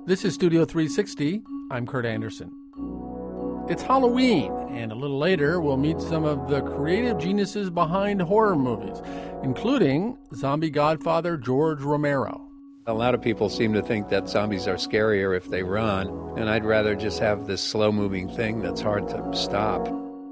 This is Studio 360. I'm Kurt Anderson. It's Halloween, and a little later we'll meet some of the creative geniuses behind horror movies, including zombie godfather George Romero. A lot of people seem to think that zombies are scarier if they run, and I'd rather just have this slow-moving thing that's hard to stop.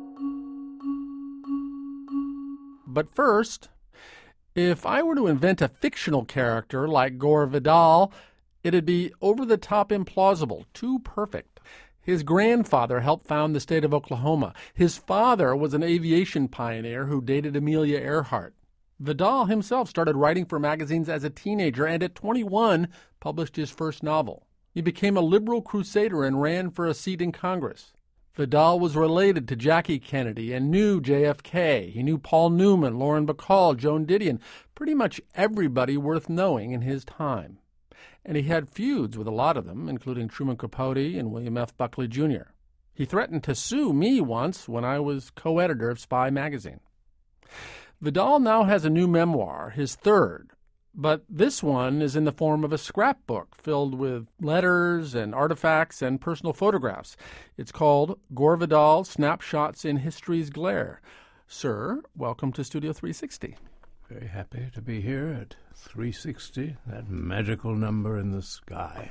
But first, if I were to invent a fictional character like Gore Vidal, it'd be over-the-top implausible, too perfect. His grandfather helped found the state of Oklahoma. His father was an aviation pioneer who dated Amelia Earhart. Vidal himself started writing for magazines as a teenager and at 21 published his first novel. He became a liberal crusader and ran for a seat in Congress. Vidal was related to Jackie Kennedy and knew JFK. He knew Paul Newman, Lauren Bacall, Joan Didion, pretty much everybody worth knowing in his time. And he had feuds with a lot of them, including Truman Capote and William F. Buckley Jr. He threatened to sue me once when I was co-editor of Spy magazine. Vidal now has a new memoir, his third, but this one is in the form of a scrapbook filled with letters and artifacts and personal photographs. It's called Gore Vidal, Snapshots in History's Glare. Sir, welcome to Studio 360. Very happy to be here at 360, that magical number in the sky.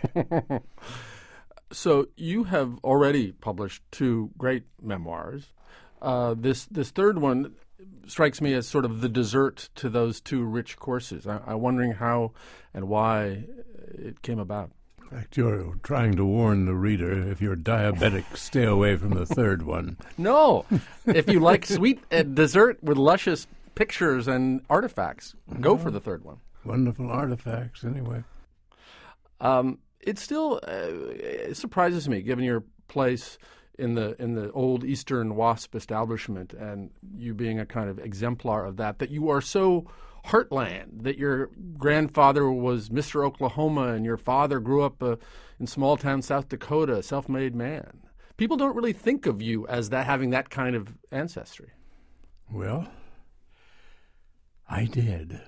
So you have already published two great memoirs. This third one strikes me as sort of the dessert to those two rich courses. I'm wondering how and why it came about. In fact, you're trying to warn the reader, if you're diabetic, stay away from the third one. No. If you like sweet dessert with luscious pictures and artifacts, go for the third one. Wonderful artifacts, anyway. It still it surprises me, given your place in the old Eastern WASP establishment and you being a kind of exemplar of that you are so heartland, that your grandfather was Mr. Oklahoma and your father grew up in small-town South Dakota, a self-made man. People don't really think of you as that, having that kind of ancestry. Well, I did.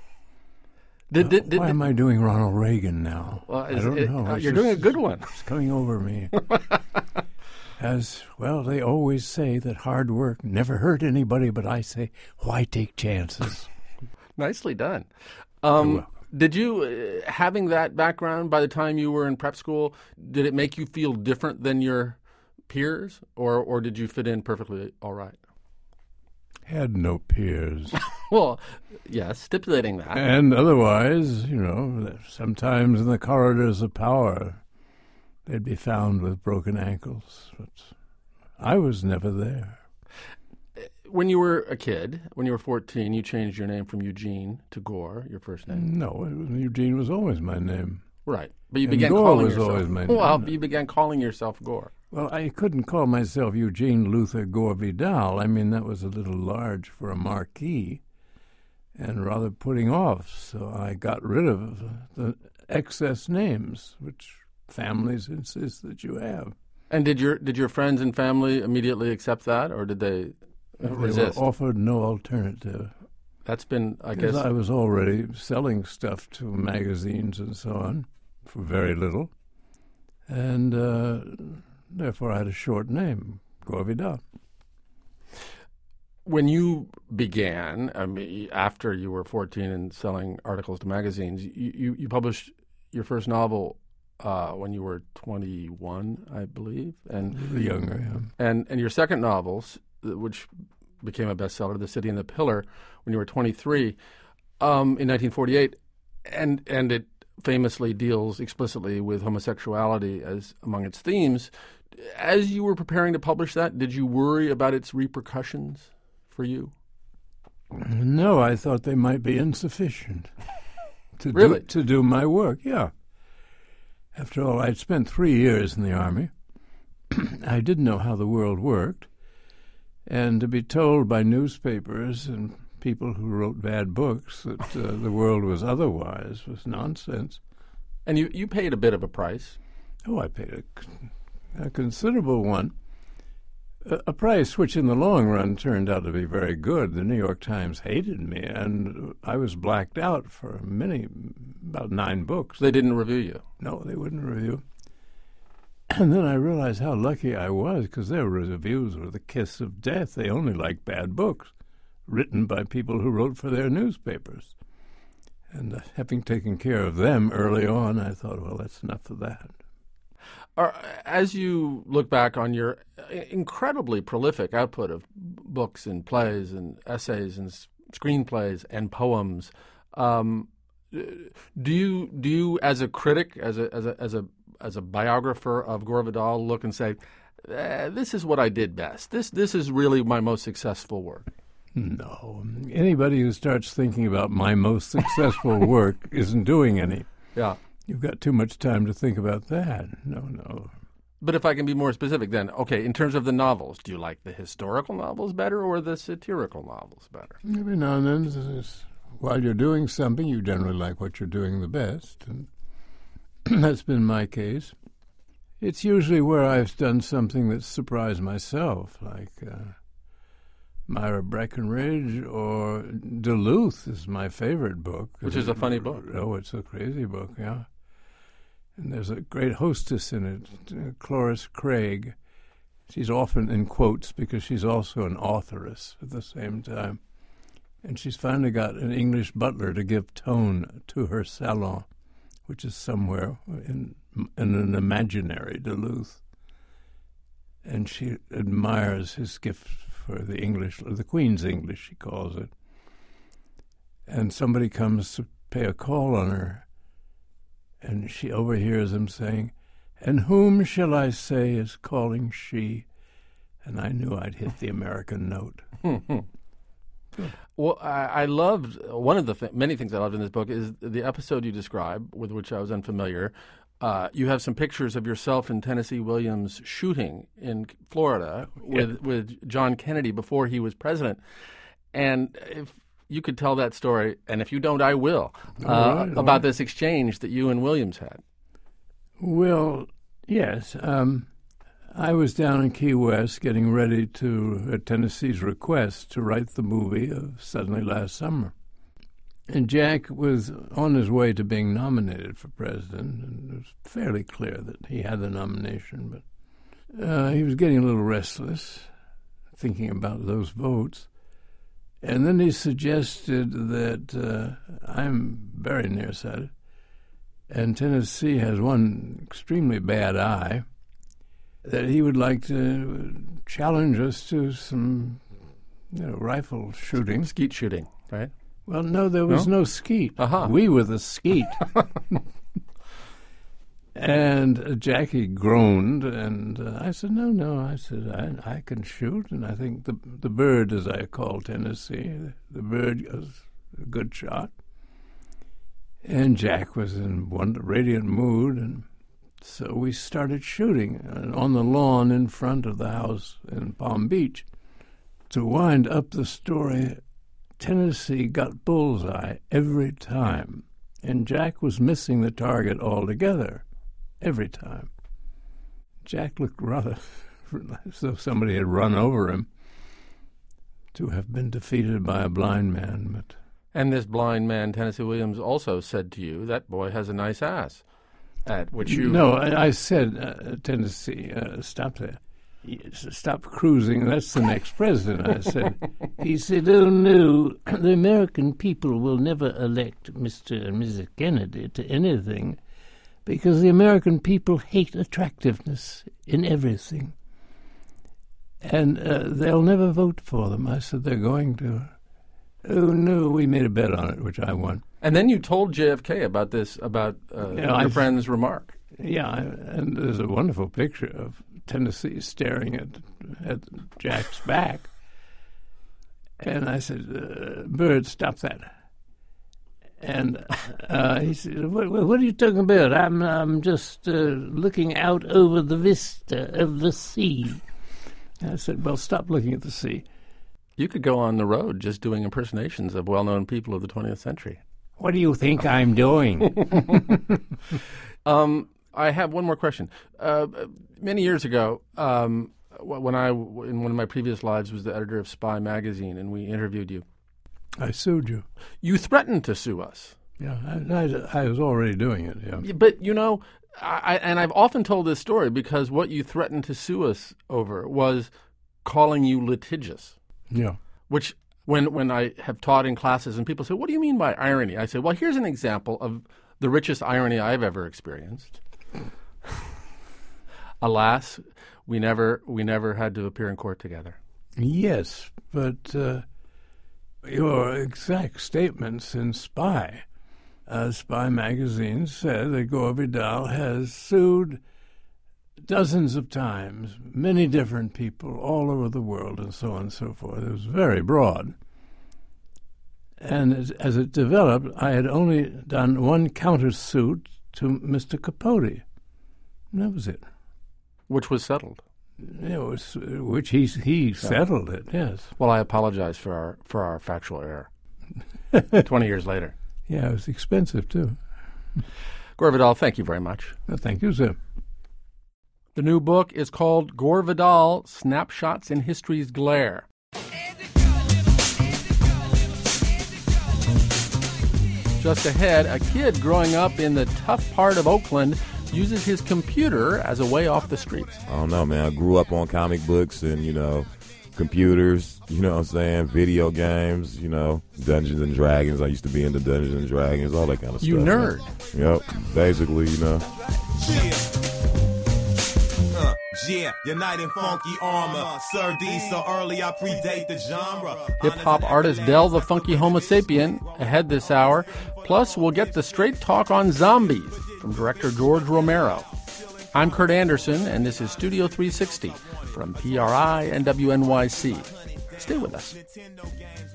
Why am I doing Ronald Reagan now? Well, I don't know. You're doing a good one. It's coming over me. As, well, they always say that hard work never hurt anybody, but I say, why take chances? Nicely done. You're welcome. Did you, having that background by the time you were in prep school, did it make you feel different than your peers, or did you fit in perfectly all right? Had no peers. Well, yes, stipulating that. And otherwise, sometimes in the corridors of power, they'd be found with broken ankles. But I was never there. When you were a kid, when you were 14, you changed your name from Eugene to Gore, your first name. No, Eugene was always my name. Right. But you And began Gore calling was yourself. always my name. Well, you began calling yourself Gore. Well, I couldn't call myself Eugene Luther Gore Vidal. I mean, that was a little large for a marquee and rather putting off. So I got rid of the excess names, which families insist that you have. And did your friends and family immediately accept that, or did they resist? They were offered no alternative. That's been, I guess... Because I was already selling stuff to magazines and so on for very little. And therefore I had a short name, Gore Vidal. When you began, after you were 14 and selling articles to magazines, you published your first novel when you were 21, I believe. And Younger, yeah. And your second novel, which became a bestseller, The City and the Pillar, when you were 23, in 1948, and it famously deals explicitly with homosexuality as among its themes. As you were preparing to publish that, did you worry about its repercussions for you? No, I thought they might be insufficient Really? to do my work, yeah. After all, I'd spent 3 years in the Army. I didn't know how the world worked. And to be told by newspapers and people who wrote bad books that the world was otherwise was nonsense. And you paid a bit of a price. Oh, I paid a considerable one. A price which in the long run turned out to be very good. The New York Times hated me, and I was blacked out for about 9 books. They didn't review you? No, they wouldn't review. And then I realized how lucky I was, because their reviews were the kiss of death. They only liked bad books written by people who wrote for their newspapers. And having taken care of them early on, I thought, well, that's enough of that. As you look back on your incredibly prolific output of books and plays and essays and screenplays and poems, do you, as a critic, as a biographer of Gore Vidal, look and say, "This is what I did best. This is really my most successful work"? No. Anybody who starts thinking about my most successful work isn't doing any. Yeah. You've got too much time to think about that. No. But if I can be more specific then, okay, in terms of the novels, do you like the historical novels better or the satirical novels better? Every now and then, while you're doing something, you generally like what you're doing the best. And that's been my case. It's usually where I've done something that's surprised myself, like Myra Breckinridge or Duluth is my favorite book. Which is a funny book. Oh, it's a crazy book, yeah. And there's a great hostess in it, Cloris Craig. She's often in quotes because she's also an authoress at the same time. And she's finally got an English butler to give tone to her salon, which is somewhere in an imaginary Duluth. And she admires his gift for the English, or the Queen's English, she calls it. And somebody comes to pay a call on her, and she overhears him saying, "And whom shall I say is calling she?" And I knew I'd hit the American note. Well, I loved, one of the many things I loved in this book is the episode you describe, with which I was unfamiliar. You have some pictures of yourself and Tennessee Williams shooting in Florida with John Kennedy before he was president. And if you could tell that story, and if you don't, I will, about this exchange that you and Williams had. Well, yes. I was down in Key West getting ready to, at Tennessee's request, to write the movie of Suddenly Last Summer. And Jack was on his way to being nominated for president, and it was fairly clear that he had the nomination, but he was getting a little restless, thinking about those votes. And then he suggested that I'm very nearsighted, and Tennessee has one extremely bad eye, that he would like to challenge us to some, rifle shooting. Skeet shooting, right? Well, no, there was no skeet. Uh-huh. We were the skeet. And Jackie groaned, and I said, no. I said, I can shoot, and I think the bird, as I call Tennessee, the bird is a good shot. And Jack was in one radiant mood, and so we started shooting on the lawn in front of the house in Palm Beach. To wind up the story, Tennessee got bullseye every time, and Jack was missing the target altogether. Every time. Jack looked rather as though somebody had run over him, to have been defeated by a blind man. But and this blind man, Tennessee Williams, also said to you, "That boy has a nice ass." At which you... No, I said, Tennessee, stop there. Stop cruising. That's the next president, I said. He said, "Oh, no, the American people will never elect Mr. and Mrs. Kennedy to anything, because the American people hate attractiveness in everything. And they'll never vote for them." I said, "They're going to." "Oh, no, we made a bet on it," which I won. And then you told JFK about this, about your friend's remark. Yeah, and there's a wonderful picture of Tennessee staring at Jack's back. And I said, "Bird, stop that." And he said, what are you talking about? I'm just looking out over the vista of the sea." And I said, "Well, stop looking at the sea." You could go on the road just doing impersonations of well-known people of the 20th century. "What do you think I'm doing?" I have one more question. Many years ago, when I, in one of my previous lives, was the editor of Spy magazine, and we interviewed you. I sued you. You threatened to sue us. Yeah, I was already doing it, yeah. But, I've often told this story because what you threatened to sue us over was calling you litigious. Yeah. Which, when I have taught in classes and people say, what do you mean by irony? I say, well, here's an example of the richest irony I've ever experienced. Alas, we never had to appear in court together. Yes, but your exact statements in Spy magazine said that Gore Vidal has sued dozens of times, many different people all over the world, and so on and so forth. It was very broad. And as it developed, I had only done one countersuit to Mr. Capote. And that was it. Which was settled. Which he settled it, yes. Well, I apologize for our factual error. 20 years later. Yeah, it was expensive, too. Gore Vidal, thank you very much. Well, thank you, sir. The new book is called Gore Vidal, Snapshots in History's Glare. Just ahead, a kid growing up in the tough part of Oakland uses his computer as a way off the streets. I don't know, man. I grew up on comic books and, computers, video games, Dungeons and Dragons. I used to be into Dungeons and Dragons, all that kind of stuff. You nerd. Man. Yep, basically, Yeah, Unite in funky armor. Sir D, so early I predate the genre. Hip-hop artist Del the Funky Homo Sapien ahead this hour. Plus, we'll get the straight talk on zombies from director George Romero. I'm Kurt Anderson, and this is Studio 360 from PRI and WNYC. Stay with us.